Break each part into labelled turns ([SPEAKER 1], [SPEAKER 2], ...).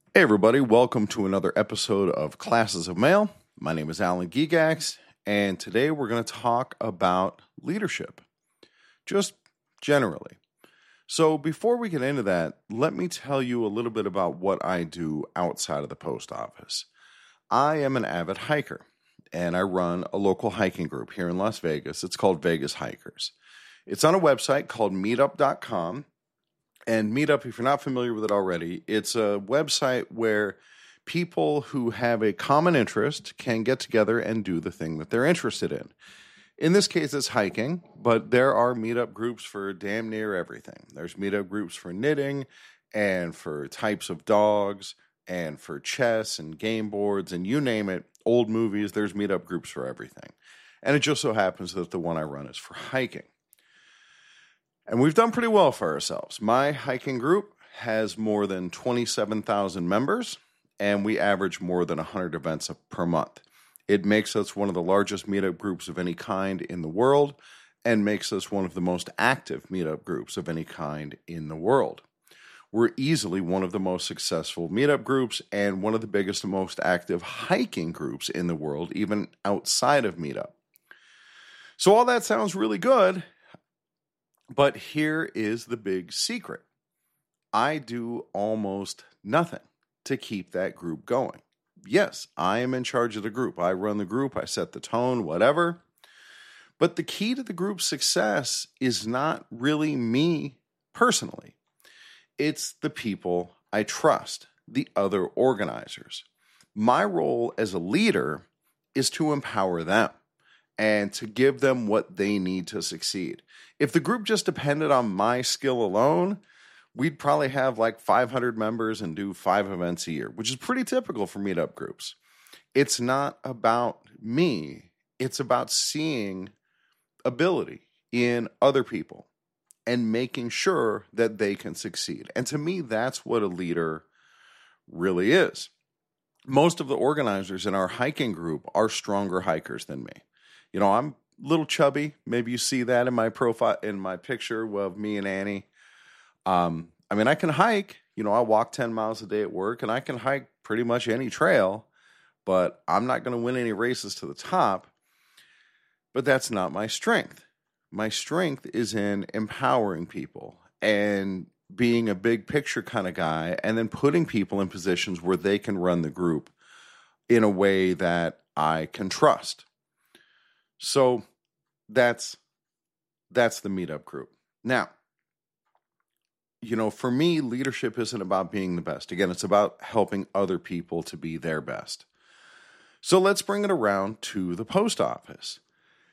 [SPEAKER 1] Hey everybody, welcome to another episode of Classes of Mail. My name is Alan Gigax, and today we're going to talk about leadership, just generally. So before we get into that, let me tell you a little bit about what I do outside of the post office. I am an avid hiker, and I run a local hiking group here in Las Vegas. It's called Vegas Hikers. It's on a website called meetup.com. And Meetup, if you're not familiar with it already, it's a website where people who have a common interest can get together and do the thing that they're interested in. In this case, it's hiking, but there are meetup groups for damn near everything. There's meetup groups for knitting and for types of dogs and for chess and game boards and you name it, old movies, there's meetup groups for everything. And it just so happens that the one I run is for hiking. And we've done pretty well for ourselves. My hiking group has more than 27,000 members, and we average more than 100 events per month. It makes us one of the largest meetup groups of any kind in the world, and makes us one of the most active meetup groups of any kind in the world. We're easily one of the most successful meetup groups and one of the biggest and most active hiking groups in the world, even outside of meetup. So all that sounds really good. But here is the big secret. I do almost nothing to keep that group going. Yes, I am in charge of the group. I run the group. I set the tone, whatever. But the key to the group's success is not really me personally. It's the people I trust, the other organizers. My role as a leader is to empower them and to give them what they need to succeed. If the group just depended on my skill alone, we'd probably have like 500 members and do 5 events a year, which is pretty typical for meetup groups. It's not about me. It's about seeing ability in other people and making sure that they can succeed. And to me, that's what a leader really is. Most of the organizers in our hiking group are stronger hikers than me. You know, I'm a little chubby. Maybe you see that in my profile, in my picture of me and Annie. I can hike. You know, I walk 10 miles a day at work, and I can hike pretty much any trail, but I'm not going to win any races to the top. But that's not my strength. My strength is in empowering people and being a big picture kind of guy, and then putting people in positions where they can run the group in a way that I can trust. So that's the meetup group. Now, you know, for me, leadership isn't about being the best. Again, it's about helping other people to be their best. So let's bring it around to the post office.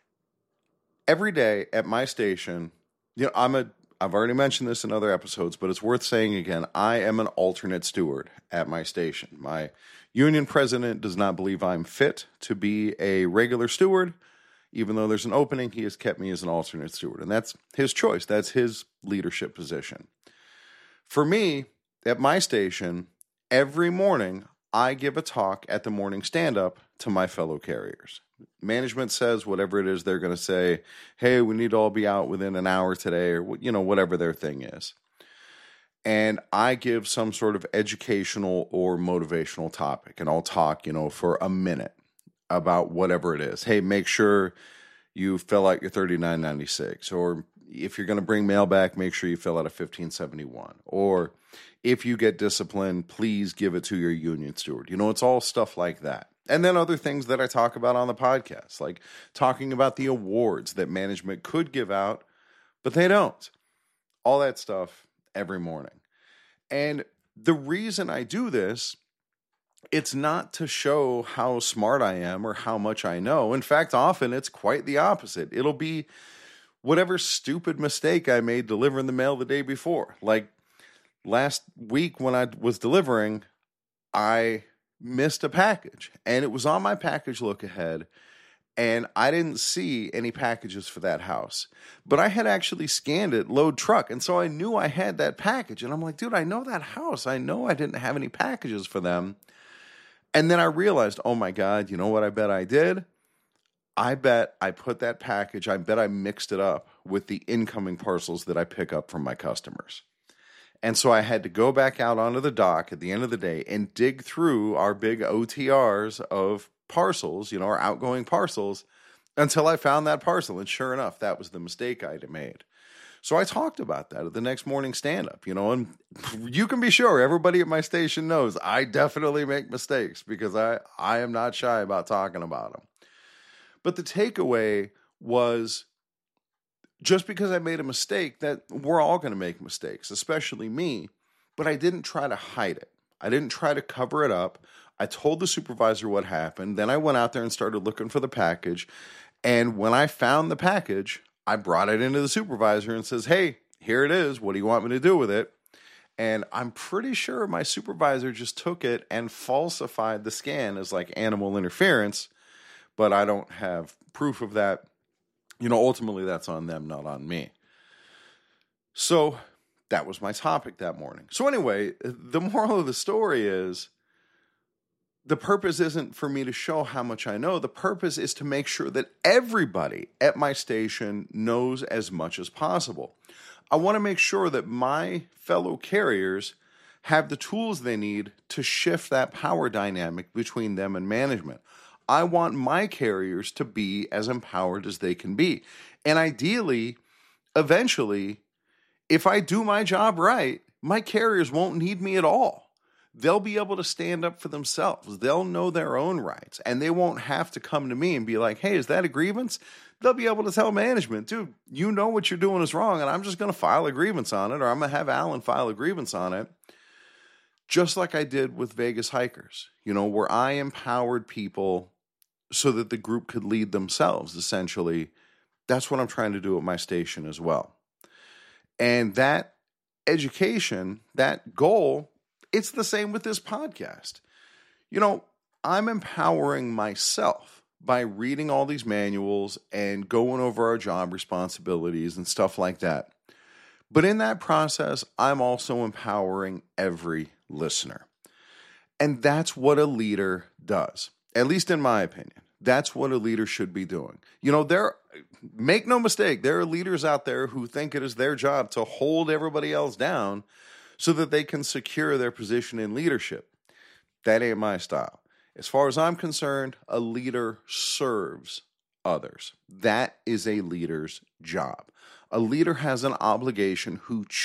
[SPEAKER 1] Every day at my station, you know, I've already mentioned this in other episodes, but it's worth saying again, I am an alternate steward at my station. My union president does not believe I'm fit to be a regular steward. Even though there's an opening, he has kept me as an alternate steward. And that's his choice. That's his leadership position. For me, at my station, every morning, I give a talk at the morning stand-up to my fellow carriers. Management says whatever it is they're going to say, hey, we need to all be out within an hour today, or, you know, whatever their thing is. And I give some sort of educational or motivational topic, and I'll talk, you know, for a minute about whatever it is. Hey, make sure you fill out your 3996, or if you're going to bring mail back, make sure you fill out a 1571, or if you get disciplined, please give it to your union steward. You know, it's all stuff like that. And then other things that I talk about on the podcast, like talking about the awards that management could give out, but they don't. All that stuff every morning. And the reason I do this, it's not to show how smart I am or how much I know. In fact, often it's quite the opposite. It'll be whatever stupid mistake I made delivering the mail the day before. Like last week when I was delivering, I missed a package, and it was on my package look ahead, and I didn't see any packages for that house. But I had actually scanned it, load truck, and so I knew I had that package. And I'm like, dude, I know that house. I know I didn't have any packages for them. And then I realized, oh my God, you know what I bet I did? I bet I put that package, I bet I mixed it up with the incoming parcels that I pick up from my customers. And so I had to go back out onto the dock at the end of the day and dig through our big OTRs of parcels, our outgoing parcels, until I found that parcel. And sure enough, that was the mistake I'd made. So I talked about that at the next morning stand-up, and you can be sure everybody at my station knows I definitely make mistakes because I am not shy about talking about them. But the takeaway was, just because I made a mistake, that we're all going to make mistakes, especially me, but I didn't try to hide it. I didn't try to cover it up. I told the supervisor what happened. Then I went out there and started looking for the package. And when I found the package, I brought it into the supervisor and says, hey, here it is. What do you want me to do with it? And I'm pretty sure my supervisor just took it and falsified the scan as like animal interference, but I don't have proof of that. Ultimately that's on them, not on me. So that was my topic that morning. So anyway, the moral of the story is, the purpose isn't for me to show how much I know. The purpose is to make sure that everybody at my station knows as much as possible. I want to make sure that my fellow carriers have the tools they need to shift that power dynamic between them and management. I want my carriers to be as empowered as they can be. And ideally, eventually, if I do my job right, my carriers won't need me at all. They'll be able to stand up for themselves. They'll know their own rights, and they won't have to come to me and be like, hey, is that a grievance? They'll be able to tell management, dude, you know what you're doing is wrong, and I'm just going to file a grievance on it, or I'm going to have Alan file a grievance on it, just like I did with Vegas Hikers, where I empowered people so that the group could lead themselves, essentially. That's what I'm trying to do at my station as well. And that education, that goal, it's the same with this podcast. I'm empowering myself by reading all these manuals and going over our job responsibilities and stuff like that. But in that process, I'm also empowering every listener. And that's what a leader does, at least in my opinion. That's what a leader should be doing. Make no mistake, there are leaders out there who think it is their job to hold everybody else down so that they can secure their position in leadership. That ain't my style. As far as I'm concerned, a leader serves others. That is a leader's job. A leader has an obligation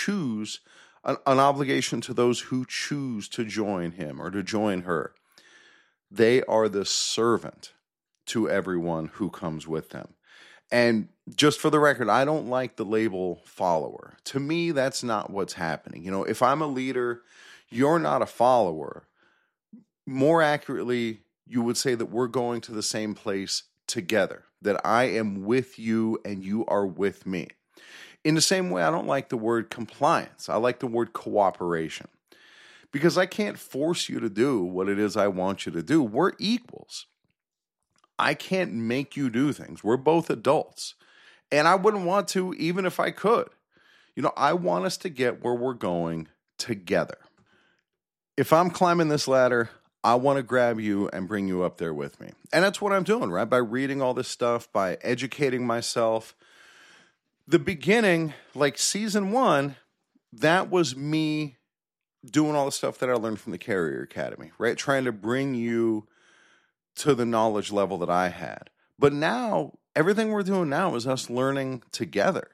[SPEAKER 1] an obligation to those who choose to join him or to join her. They are the servant to everyone who comes with them. And just for the record, I don't like the label follower. To me, that's not what's happening. If I'm a leader, you're not a follower. More accurately, you would say that we're going to the same place together, that I am with you and you are with me. In the same way, I don't like the word compliance. I like the word cooperation, because I can't force you to do what it is I want you to do. We're equals. I can't make you do things. We're both adults. And I wouldn't want to, even if I could. I want us to get where we're going together. If I'm climbing this ladder, I want to grab you and bring you up there with me. And that's what I'm doing, right? By reading all this stuff, by educating myself. The beginning, like season 1, that was me doing all the stuff that I learned from the Carrier Academy, right? Trying to bring you to the knowledge level that I had. But now, everything we're doing now is us learning together.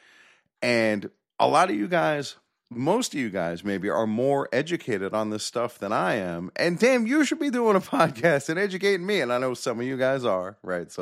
[SPEAKER 1] And a lot of you guys, most of you guys maybe, are more educated on this stuff than I am. And damn, you should be doing a podcast and educating me. And I know some of you guys are, right?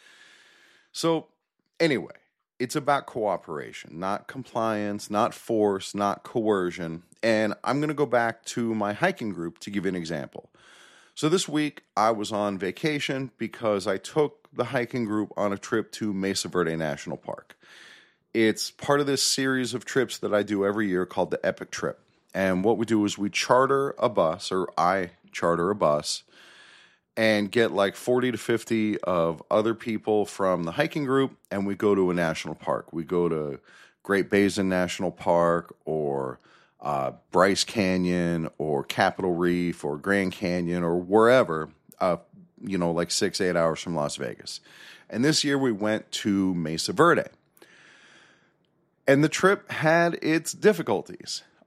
[SPEAKER 1] So anyway, it's about cooperation, not compliance, not force, not coercion. And I'm going to go back to my hiking group to give you an example. So this week, I was on vacation because I took the hiking group on a trip to Mesa Verde National Park. It's part of this series of trips that I do every year called the Epic Trip. And what we do is we charter a bus, or I charter a bus, and get like 40 to 50 of other people from the hiking group, and we go to a national park. We go to Great Basin National Park, or Bryce Canyon, or Capitol Reef, or Grand Canyon, or wherever, like 6-8 hours from Las Vegas. And this year we went to Mesa Verde. And the trip had its difficulties.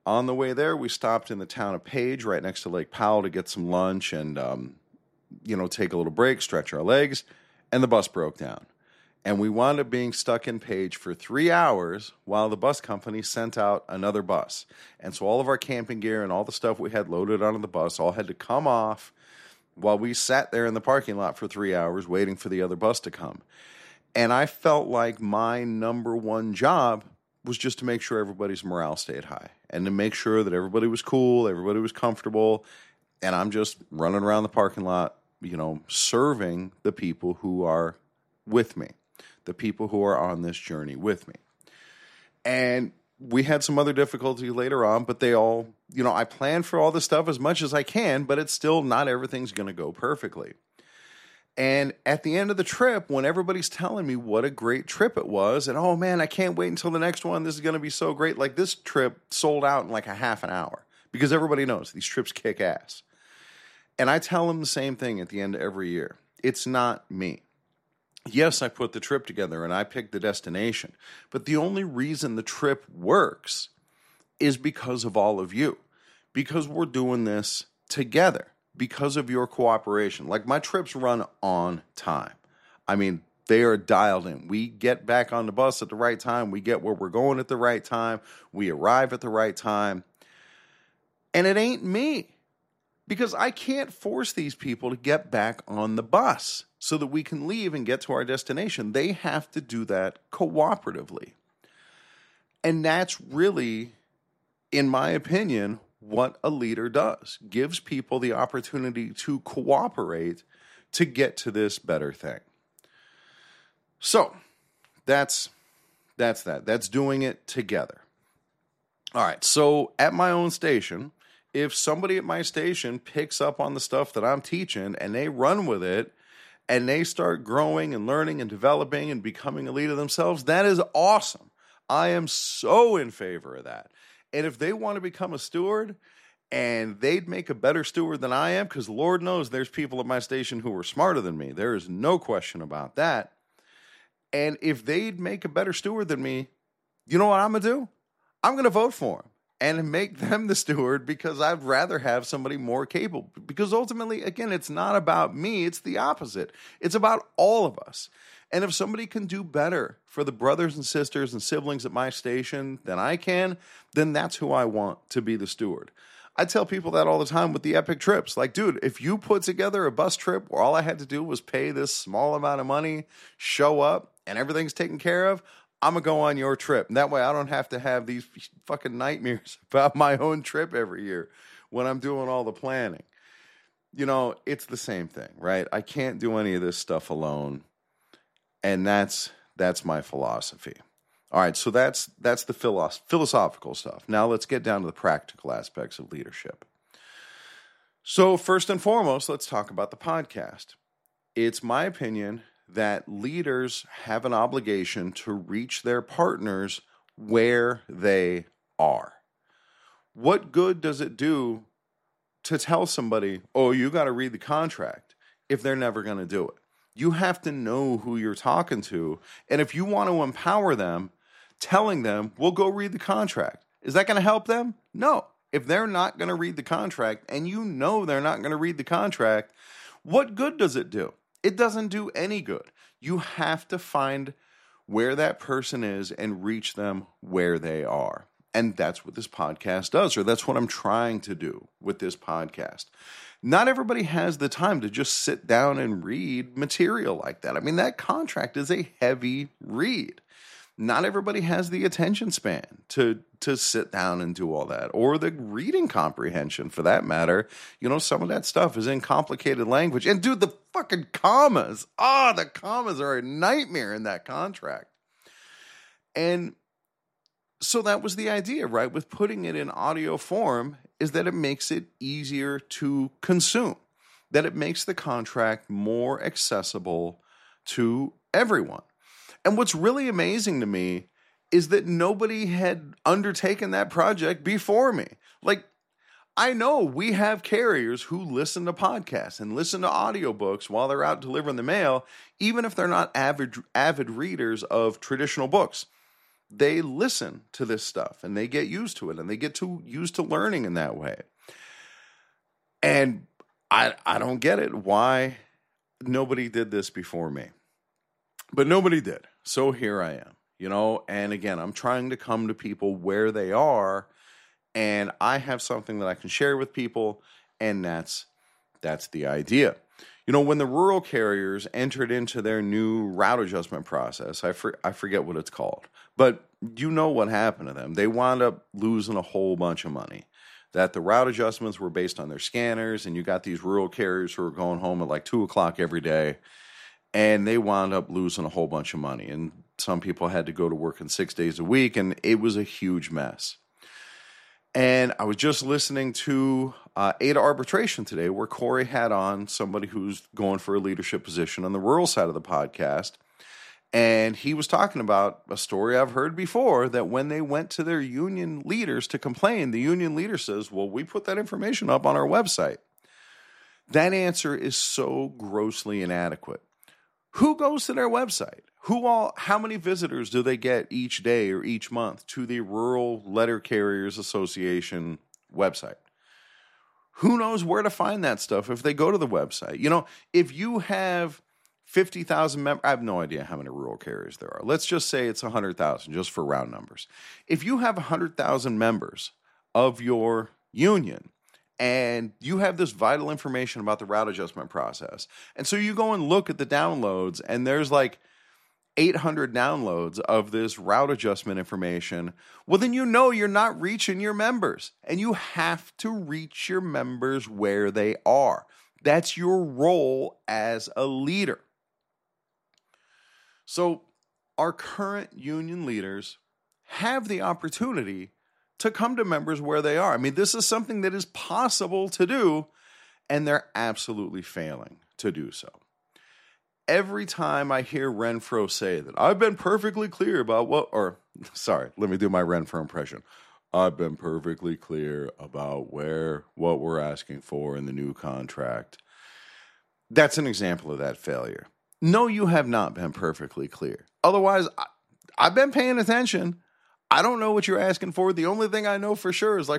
[SPEAKER 1] On the way there, we stopped in the town of Page, right next to Lake Powell, to get some lunch and, take a little break, stretch our legs, and the bus broke down. And we wound up being stuck in Page for 3 hours while the bus company sent out another bus. And so all of our camping gear and all the stuff we had loaded onto the bus all had to come off while we sat there in the parking lot for 3 hours waiting for the other bus to come. And I felt like my number one job was just to make sure everybody's morale stayed high and to make sure that everybody was cool, everybody was comfortable. And I'm just running around the parking lot, serving the people who are with me, the people who are on this journey with me. And we had some other difficulty later on, but they all, I plan for all this stuff as much as I can, but it's still not everything's going to go perfectly. And at the end of the trip, when everybody's telling me what a great trip it was, and oh man, I can't wait until the next one, this is going to be so great. Like this trip sold out in like a half an hour because everybody knows these trips kick ass. And I tell them the same thing at the end of every year. It's not me. Yes, I put the trip together and I picked the destination, but the only reason the trip works is because of all of you, because we're doing this together. Because of your cooperation. Like my trips run on time. I mean, they are dialed in. We get back on the bus at the right time. We get where we're going at the right time. We arrive at the right time. And it ain't me. Because I can't force these people to get back on the bus so that we can leave and get to our destination. They have to do that cooperatively. And that's really, in my opinion, what a leader does. Gives people the opportunity to cooperate to get to this better thing. So, that's that. That's doing it together. All right, so at my own station, if somebody at my station picks up on the stuff that I'm teaching and they run with it and they start growing and learning and developing and becoming a leader themselves, that is awesome. I am so in favor of that. And if they want to become a steward and they'd make a better steward than I am, because Lord knows there's people at my station who are smarter than me. There is no question about that. And if they'd make a better steward than me, you know what I'm going to do? I'm going to vote for them and make them the steward because I'd rather have somebody more capable. Because ultimately, again, it's not about me. It's the opposite. It's about all of us. And if somebody can do better for the brothers and sisters and siblings at my station than I can, then that's who I want to be the steward. I tell people that all the time with the epic trips. Like, dude, if you put together a bus trip where all I had to do was pay this small amount of money, show up, and everything's taken care of, I'm going to go on your trip. And that way I don't have to have these fucking nightmares about my own trip every year when I'm doing all the planning. It's the same thing, right? I can't do any of this stuff alone. And that's my philosophy. All right, so that's the philosophical stuff. Now let's get down to the practical aspects of leadership. So first and foremost, let's talk about the podcast. It's my opinion that leaders have an obligation to reach their partners where they are. What good does it do to tell somebody, oh, you got to read the contract, if they're never going to do it? You have to know who you're talking to. And if you want to empower them, telling them, well, go read the contract. Is that going to help them? No. If they're not going to read the contract and you know they're not going to read the contract, what good does it do? It doesn't do any good. You have to find where that person is and reach them where they are. And that's what this podcast does, or that's what I'm trying to do with this podcast. Not everybody has the time to just sit down and read material like that. I mean, that contract is a heavy read. Not everybody has the attention span to sit down and do all that, or the reading comprehension for that matter. Some of that stuff is in complicated language. And dude, the fucking commas. The commas are a nightmare in that contract. And so that was the idea, right? With putting it in audio form is that it makes it easier to consume, that it makes the contract more accessible to everyone. And what's really amazing to me is that nobody had undertaken that project before me. Like, I know we have carriers who listen to podcasts and listen to audiobooks while they're out delivering the mail, even if they're not avid readers of traditional books. they listen to this stuff and they get used to it and they get used to learning in that way. And I don't get it why nobody did this before me. But nobody did. So here I am, and again, I'm trying to come to people where they are, and I have something that I can share with people, and that's the idea. When the rural carriers entered into their new route adjustment process, I forget what it's called, but what happened to them. They wound up losing a whole bunch of money. That the route adjustments were based on their scanners, and you got these rural carriers who were going home at like 2 o'clock every day, and they wound up losing a whole bunch of money. And some people had to go to work in 6 days a week, and it was a huge mess. And I was just listening to Ada Arbitration today, where Corey had on somebody who's going for a leadership position on the rural side of the podcast. And he was talking about a story I've heard before, that when they went to their union leaders to complain, the union leader says, well, we put that information up on our website. That answer is so grossly inadequate. Who goes to their website? How many visitors do they get each day or each month to the Rural Letter Carriers Association website? Who knows where to find that stuff if they go to the website? If you have 50,000 members, I have no idea how many rural carriers there are. Let's just say it's 100,000, just for round numbers. If you have 100,000 members of your union, and you have this vital information about the route adjustment process, and so you go and look at the downloads, and there's like 800 downloads of this route adjustment information, well, then you're not reaching your members, and you have to reach your members where they are. That's your role as a leader. So our current union leaders have the opportunity to come to members where they are. I mean, this is something that is possible to do, and they're absolutely failing to do so. Every time I hear Renfro say that, I've been perfectly clear about let me do my Renfro impression. I've been perfectly clear about what we're asking for in the new contract. That's an example of that failure. No, you have not been perfectly clear. Otherwise, I've been paying attention. I don't know what you're asking for. The only thing I know for sure is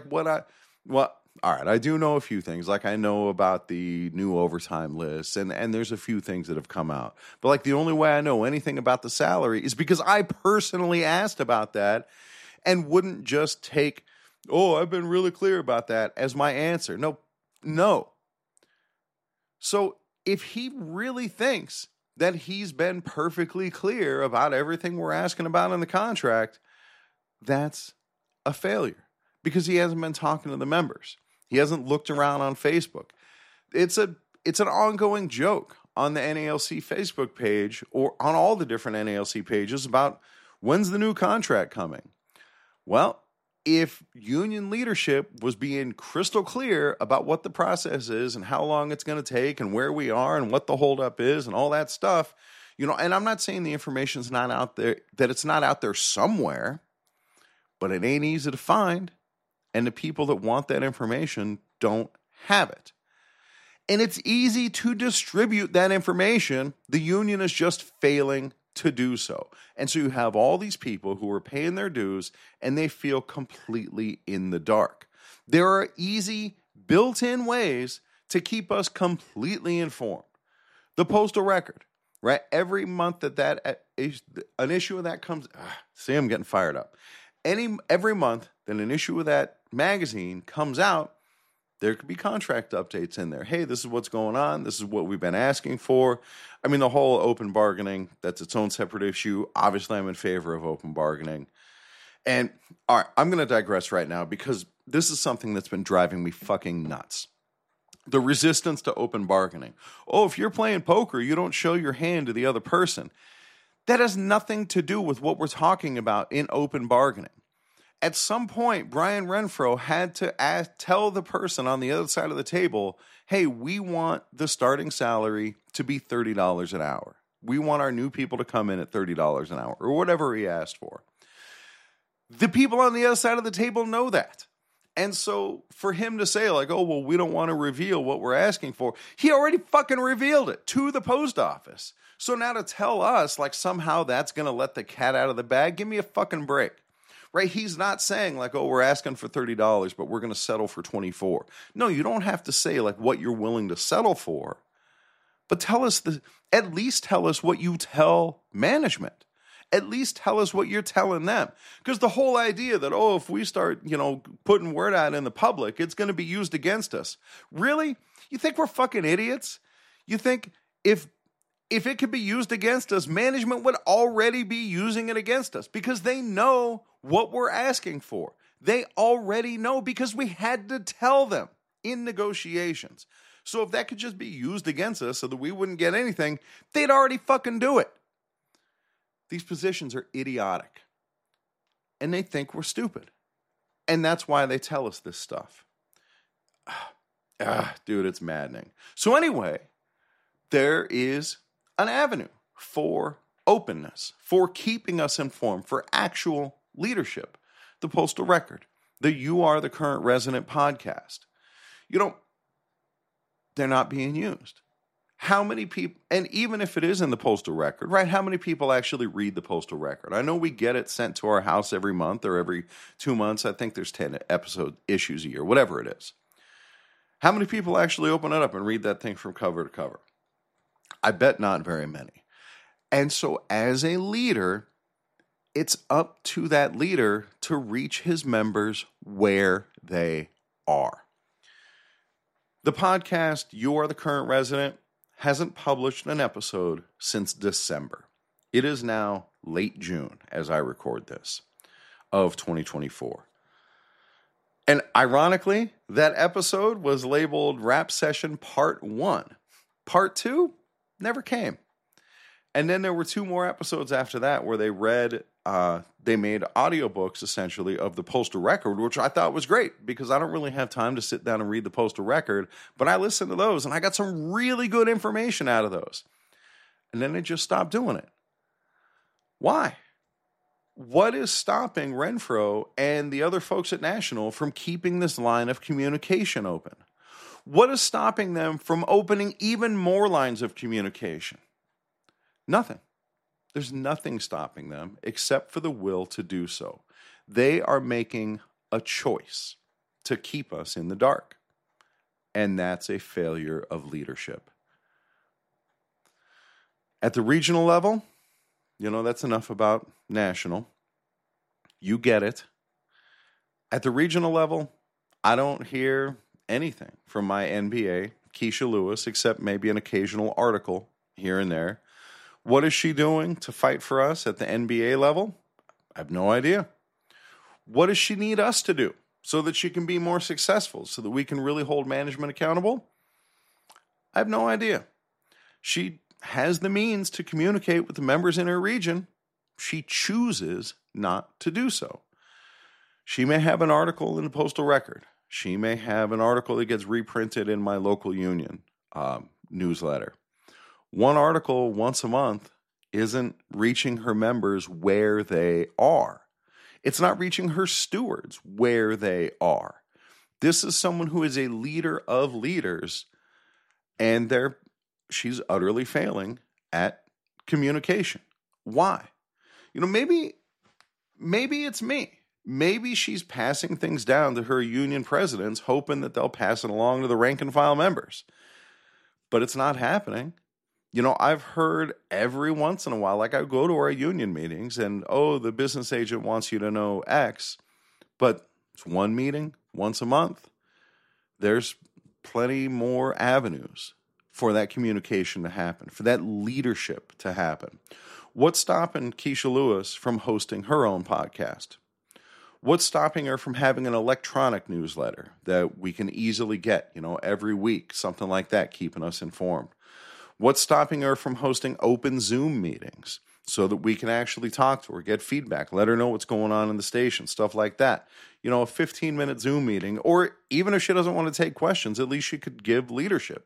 [SPEAKER 1] I do know a few things. Like I know about the new overtime list, and there's a few things that have come out. But like the only way I know anything about the salary is because I personally asked about that, and wouldn't just take, I've been really clear about that as my answer. No. So if he really thinks that he's been perfectly clear about everything we're asking about in the contract, that's a failure, because he hasn't been talking to the members. He hasn't looked around on Facebook. It's an ongoing joke on the NALC Facebook page, or on all the different NALC pages, about when's the new contract coming. Well, if union leadership was being crystal clear about what the process is and how long it's going to take and where we are and what the holdup is and all that stuff, and I'm not saying the information's not out there, that it's not out there somewhere, but it ain't easy to find, and the people that want that information don't have it. And it's easy to distribute that information. The union is just failing to do so. And so you have all these people who are paying their dues, and they feel completely in the dark. There are easy built-in ways to keep us completely informed. The postal record, right? Every month that an issue of that comes, see, I'm getting fired up. Every month that an issue of that magazine comes out, there could be contract updates in there. Hey, this is what's going on. This is what we've been asking for. I mean, the whole open bargaining, that's its own separate issue. Obviously, I'm in favor of open bargaining. And all right, I'm going to digress right now, because this is something that's been driving me fucking nuts. The resistance to open bargaining. If you're playing poker, you don't show your hand to the other person. That has nothing to do with what we're talking about in open bargaining. At some point, Brian Renfro had to tell the person on the other side of the table, hey, we want the starting salary to be $30 an hour. We want our new people to come in at $30 an hour, or whatever he asked for. The people on the other side of the table know that. And so for him to say like, oh, well, we don't want to reveal what we're asking for, he already fucking revealed it to the post office. So now to tell us like somehow that's going to let the cat out of the bag, give me a fucking break. Right? He's not saying like, oh, we're asking for $30, but we're going to settle for $24. No, you don't have to say like what you're willing to settle for, but at least tell us what you tell management. At least tell us what you're telling them. Because the whole idea that, oh, if we start, putting word out in the public, it's going to be used against us. Really? You think we're fucking idiots? You think if it could be used against us, management would already be using it against us because they know what we're asking for. They already know because we had to tell them in negotiations. So if that could just be used against us so that we wouldn't get anything, they'd already fucking do it. These positions are idiotic. And they think we're stupid. And that's why they tell us this stuff. Dude, it's maddening. So anyway, there is an avenue for openness, for keeping us informed, for actual leadership. The Postal Record, the You Are the Current Resident podcast. They're not being used. How many people, and even if it is in the Postal Record, right, how many people actually read the Postal Record? I know we get it sent to our house every month or every 2 months. I think there's 10 episode issues a year, whatever it is. How many people actually open it up and read that thing from cover to cover? I bet not very many. And so as a leader, it's up to that leader to reach his members where they are. The podcast, You Are the Current Resident, hasn't published an episode since December. It is now late June as I record this of 2024. And ironically, that episode was labeled Rap Session Part 1. Part 2 never came. And then there were 2 more episodes after that where they made audiobooks essentially of the Postal Record, which I thought was great because I don't really have time to sit down and read the Postal Record, but I listened to those and I got some really good information out of those. And then they just stopped doing it. Why? What is stopping Renfro and the other folks at National from keeping this line of communication open? What is stopping them from opening even more lines of communication? Nothing. There's nothing stopping them except for the will to do so. They are making a choice to keep us in the dark. And that's a failure of leadership. At the regional level, that's enough about national. You get it. At the regional level, I don't hear anything from my NBA, Keisha Lewis, except maybe an occasional article here and there. What is she doing to fight for us at the NBA level? I have no idea. What does she need us to do so that she can be more successful, so that we can really hold management accountable? I have no idea. She has the means to communicate with the members in her region. She chooses not to do so. She may have an article in the Postal Record. She may have an article that gets reprinted in my local union newsletter. One article once a month isn't reaching her members where they are. It's not reaching her stewards where they are. This is someone who is a leader of leaders, and she's utterly failing at communication. Why? Maybe it's me. Maybe she's passing things down to her union presidents, hoping that they'll pass it along to the rank and file members. But it's not happening. I've heard every once in a while, like I go to our union meetings and, the business agent wants you to know X, but it's one meeting once a month. There's plenty more avenues for that communication to happen, for that leadership to happen. What's stopping Keisha Lewis from hosting her own podcast? What's stopping her from having an electronic newsletter that we can easily get, every week, something like that, keeping us informed? What's stopping her from hosting open Zoom meetings so that we can actually talk to her, get feedback, let her know what's going on in the station, stuff like that? A 15-minute Zoom meeting, or even if she doesn't want to take questions, at least she could give leadership.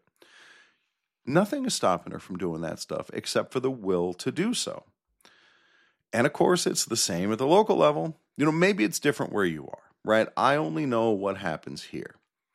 [SPEAKER 1] Nothing is stopping her from doing that stuff except for the will to do so. And of course, it's the same at the local level. Maybe it's different where you are, right? I only know what happens here.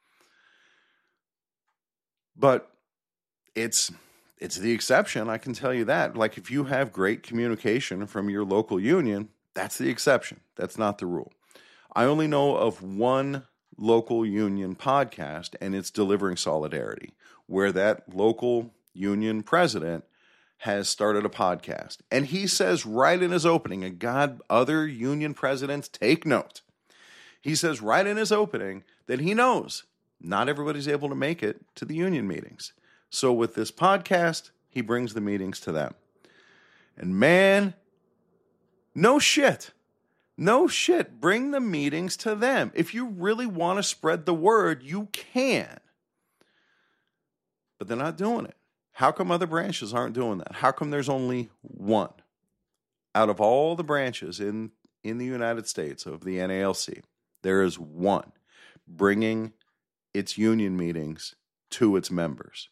[SPEAKER 1] But it's the exception, I can tell you that. Like, if you have great communication from your local union, that's the exception. That's not the rule. I only know of one local union podcast, and it's Delivering Solidarity, where that local union president has started a podcast. And he says right in his opening, and God, other union presidents, take note. He says right in his opening that he knows not everybody's able to make it to the union meetings. So with this podcast, he brings the meetings to them. And man, no shit. Bring the meetings to them. If you really want to spread the word, you can. But they're not doing it. How come other branches aren't doing that? How come there's only one out of all the branches in the United States of the NALC? There is one bringing its union meetings to its members.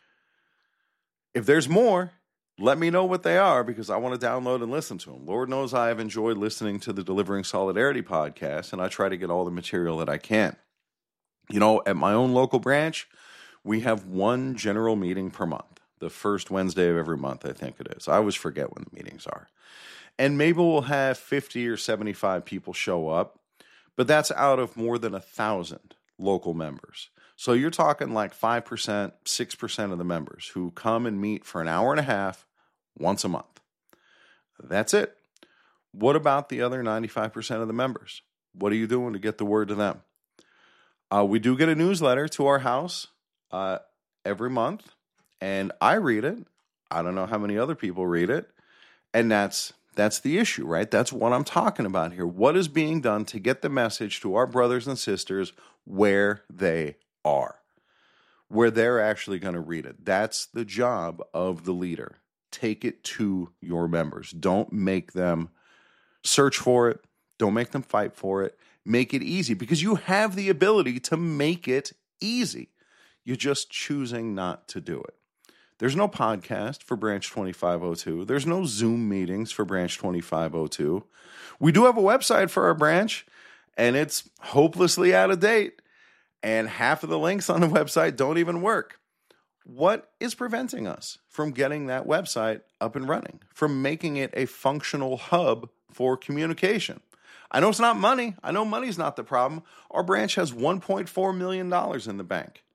[SPEAKER 1] If there's more, let me know what they are, because I want to download and listen to them. Lord knows I have enjoyed listening to the Delivering Solidarity podcast, and I try to get all the material that I can. You know, at my own local branch, we have one general meeting per month. The first Wednesday of every month, I think it is. I always forget when the meetings are. And maybe we'll have 50 or 75 people show up, but that's out of more than 1,000 local members. So you're talking like 5%, 6% of the members who come and meet for an hour and a half once a month. That's it. What about the other 95% of the members? What are you doing to get the word to them? We do get a newsletter to our house every month, and I read it. I don't know how many other people read it, and that's the issue, right? That's what I'm talking about here. What is being done to get the message to our brothers and sisters where they are, where they're actually going to read it? That's the job of the leader. Take it to your members. Don't make them search for it. Don't make them fight for it. Make it easy, because you have the ability to make it easy. You're just choosing not to do it. There's no podcast for Branch 2502. There's no Zoom meetings for Branch 2502. We do have a website for our branch, and it's hopelessly out of date. And half of the links on the website don't even work. What is preventing us from getting that website up and running, from making it a functional hub for communication? I know it's not money. I know money's not the problem. Our branch has $1.4 million in the bank.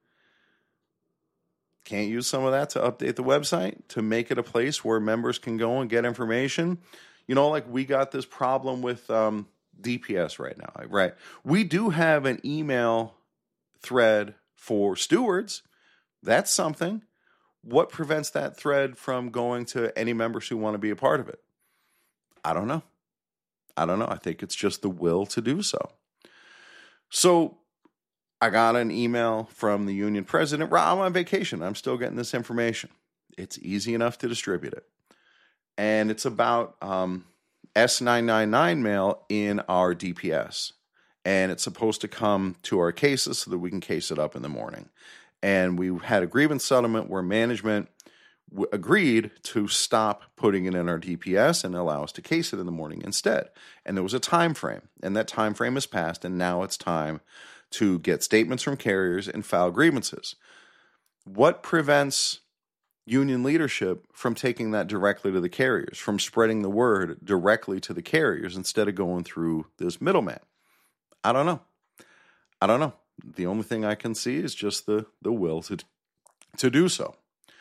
[SPEAKER 1] Can't use some of that to update the website, to make it a place where members can go and get information? You know, like we got this problem with DPS right now, right? We do have an email thread for stewards. That's something. What prevents that thread from going to any members who want to be a part of it? I don't know. I think it's just the will to do so. So I got an email from the union president. I'm on vacation. I'm still getting this information. It's easy enough to distribute it. And it's about S999 mail in our DPS. And it's supposed to come to our cases so that we can case it up in the morning. And we had a grievance settlement where management agreed to stop putting it in our DPS and allow us to case it in the morning instead. And there was a time frame, and that time frame has passed, and now it's time to get statements from carriers and file grievances. What prevents union leadership from taking that directly to the carriers, from spreading the word directly to the carriers instead of going through this middleman? I don't know. The only thing I can see is just the will to do so.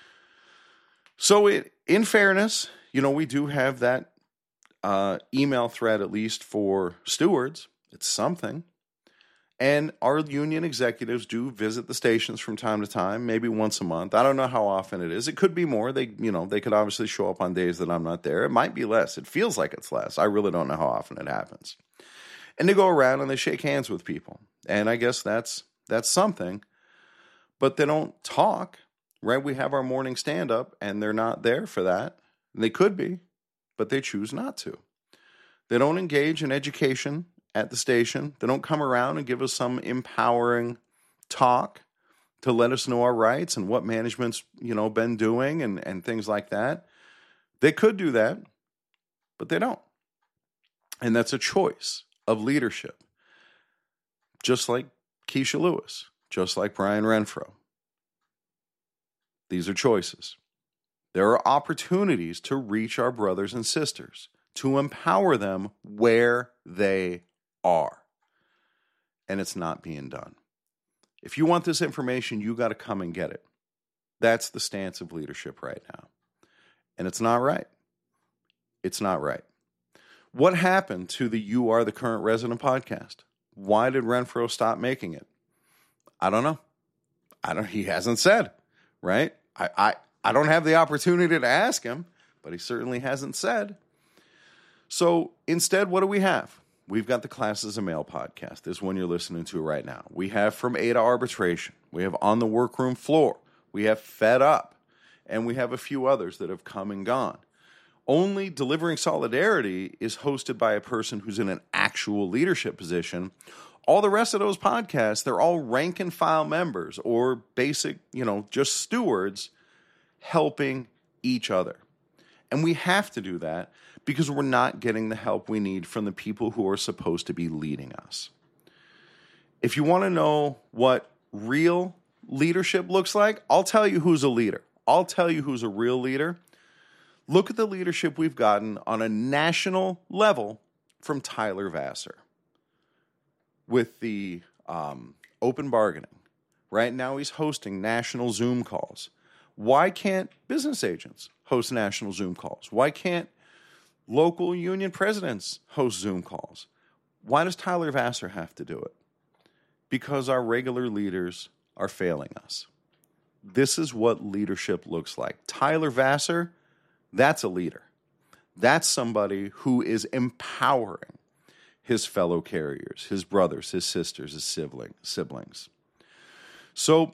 [SPEAKER 1] So in fairness, you know, we do have that email thread, at least for stewards. It's something. And our union executives do visit the stations from time to time, maybe once a month. I don't know how often it is. It could be more. They could obviously show up on days that I'm not there. It might be less. It feels like it's less. I really don't know how often it happens. And they go around and they shake hands with people. And I guess that's something. But they don't talk, right? We have our morning stand-up, and they're not there for that. And they could be, but they choose not to. They don't engage in education at the station. They don't come around and give us some empowering talk to let us know our rights and what management's, been doing and things like that. They could do that, but they don't. And that's a choice of leadership. just like Keisha Lewis, just like Brian Renfro. These are choices. There are opportunities to reach our brothers and sisters, to empower them where they are. And it's not being done. If you want this information, you got to come and get it. That's the stance of leadership right now. And it's not right. It's not right. What happened to the You Are the Current Resident podcast? Why did Renfro stop making it? I don't know. He hasn't said, right? I don't have the opportunity to ask him, but he certainly hasn't said. So instead, what do we have? We've got the Classes of Mail podcast. This one you're listening to right now. We have From A to Arbitration. We have On the Workroom Floor. We have Fed Up. And we have a few others that have come and gone. Only Delivering Solidarity is hosted by a person who's in an actual leadership position. All the rest of those podcasts, they're all rank and file members or basic, just stewards helping each other. And we have to do that because we're not getting the help we need from the people who are supposed to be leading us. If you want to know what real leadership looks like, I'll tell you who's a leader. I'll tell you who's a real leader. Look at the leadership we've gotten on a national level from Tyler Vassar with the open bargaining. Right now he's hosting national Zoom calls. Why can't business agents host national Zoom calls? Why can't local union presidents host Zoom calls? Why does Tyler Vassar have to do it? Because our regular leaders are failing us. This is what leadership looks like. Tyler Vassar, that's a leader. That's somebody who is empowering his fellow carriers, his brothers, his sisters, his siblings. So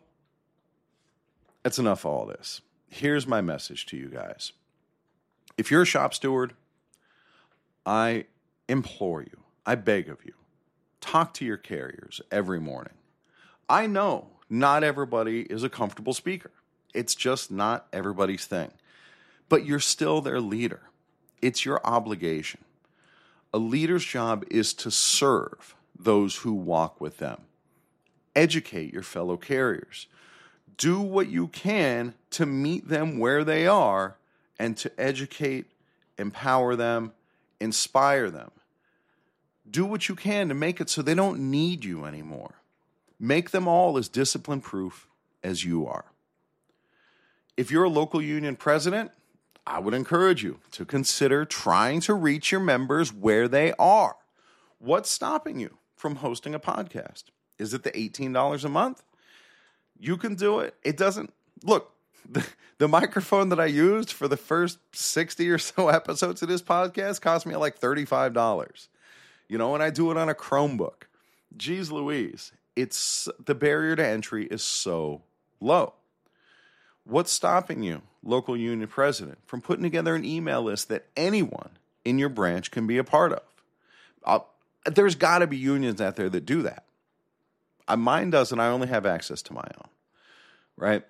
[SPEAKER 1] that's enough of all this. Here's my message to you guys. If you're a shop steward, I implore you, I beg of you, talk to your carriers every morning. I know not everybody is a comfortable speaker. It's just not everybody's thing. But you're still their leader. It's your obligation. A leader's job is to serve those who walk with them. Educate your fellow carriers. Do what you can to meet them where they are and to educate, empower them, inspire them. Do what you can to make it so they don't need you anymore. Make them all as discipline-proof as you are. If you're a local union president, I would encourage you to consider trying to reach your members where they are. What's stopping you from hosting a podcast? Is it the $18 a month? You can do it. It doesn't... Look, the microphone that I used for the first 60 or so episodes of this podcast cost me like $35. And I do it on a Chromebook. Geez Louise. The barrier to entry is so low. What's stopping you, local union president, from putting together an email list that anyone in your branch can be a part of? There's got to be unions out there that do that. Mine doesn't. I only have access to my own, right?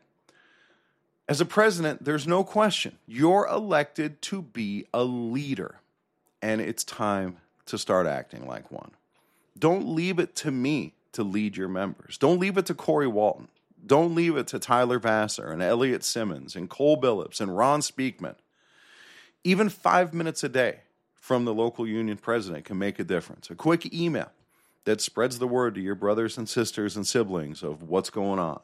[SPEAKER 1] As a president, there's no question. You're elected to be a leader, and it's time to start acting like one. Don't leave it to me to lead your members. Don't leave it to Corey Walton. Don't leave it to Tyler Vassar and Elliot Simmons and Cole Billups and Ron Speakman. Even 5 minutes a day from the local union president can make a difference. A quick email that spreads the word to your brothers and sisters and siblings of what's going on.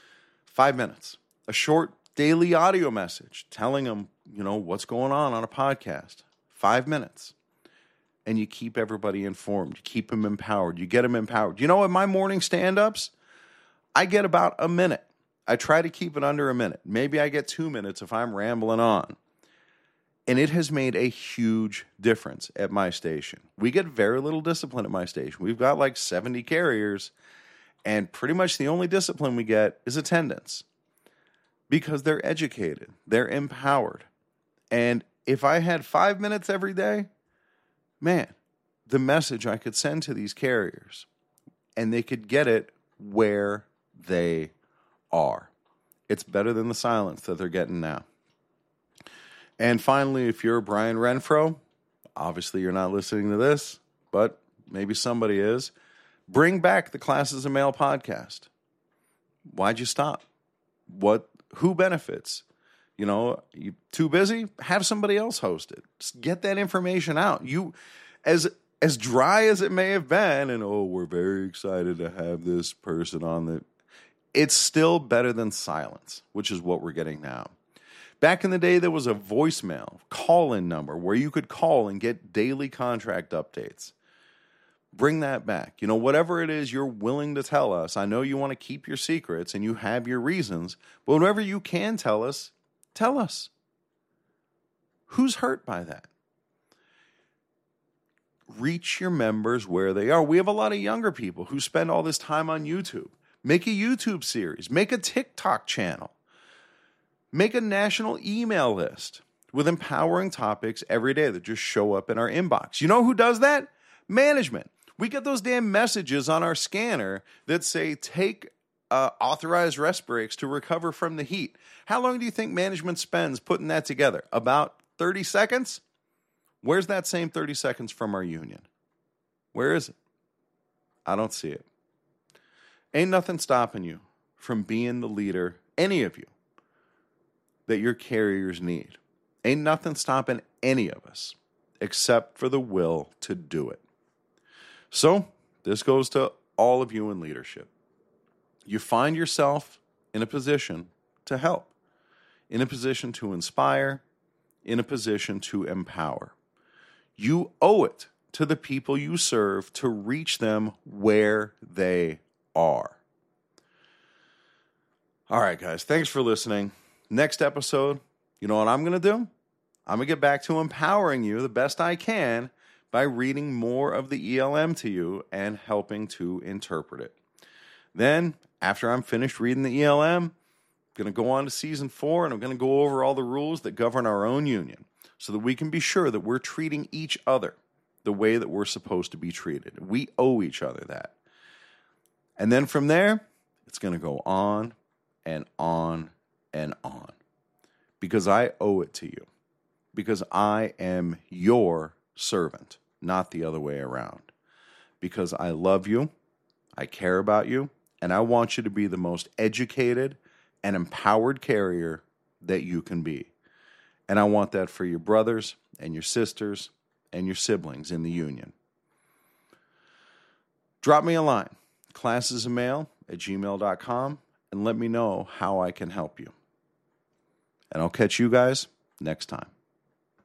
[SPEAKER 1] 5 minutes. A short daily audio message telling them, what's going on a podcast. 5 minutes. And you keep everybody informed. You keep them empowered. You get them empowered. At my morning stand-ups, I get about a minute. I try to keep it under a minute. Maybe I get 2 minutes if I'm rambling on. And it has made a huge difference at my station. We get very little discipline at my station. We've got like 70 carriers, and pretty much the only discipline we get is attendance. Because they're educated. They're empowered. And if I had 5 minutes every day, man, the message I could send to these carriers, and they could get it where they are. It's better than the silence that they're getting now. And finally, if you're Brian Renfro, obviously you're not listening to this, but maybe somebody is. Bring back the Classes of Mail podcast. Why'd you stop? Who benefits? You too busy? Have somebody else host it. Just get that information out. As dry as it may have been, and we're very excited to have this person on it's still better than silence, which is what we're getting now. Back in the day, there was a voicemail call-in number where you could call and get daily contract updates. Bring that back. Whatever it is you're willing to tell us, I know you want to keep your secrets and you have your reasons, but whatever you can tell us, tell us. Who's hurt by that? Reach your members where they are. We have a lot of younger people who spend all this time on YouTube. Make a YouTube series. Make a TikTok channel. Make a national email list with empowering topics every day that just show up in our inbox. You know who does that? Management. We get those damn messages on our scanner that say, take authorized rest breaks to recover from the heat. How long do you think management spends putting that together? About 30 seconds? Where's that same 30 seconds from our union? Where is it? I don't see it. Ain't nothing stopping you from being the leader, any of you, that your carriers need. Ain't nothing stopping any of us except for the will to do it. So this goes to all of you in leadership. You find yourself in a position to help, in a position to inspire, in a position to empower. You owe it to the people you serve to reach them where they are. All right, guys, thanks for listening. Next episode, you know what I'm going to do? I'm going to get back to empowering you the best I can by reading more of the ELM to you and helping to interpret it. Then, after I'm finished reading the ELM, I'm going to go on to season 4, and I'm going to go over all the rules that govern our own union so that we can be sure that we're treating each other the way that we're supposed to be treated. We owe each other that. And then from there, it's going to go on and on and on. Because I owe it to you. Because I am your servant, not the other way around. Because I love you, I care about you, and I want you to be the most educated and empowered carrier that you can be. And I want that for your brothers and your sisters and your siblings in the union. Drop me a line, classesofmail@gmail.com, and let me know how I can help you. And I'll catch you guys next time.